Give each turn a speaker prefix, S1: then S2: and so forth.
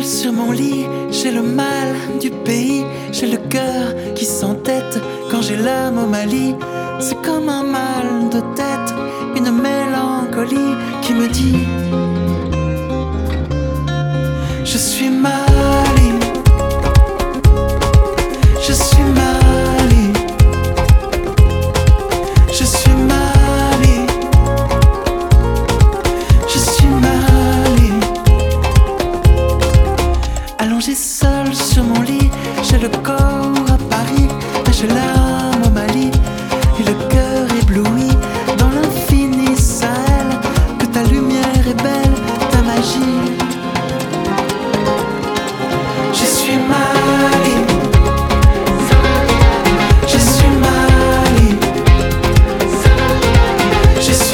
S1: sur mon lit, j'ai le mal du pays, j'ai le cœur qui s'entête quand j'ai l'âme au Mali. C'est comme un mal de tête, une mélancolie qui me dit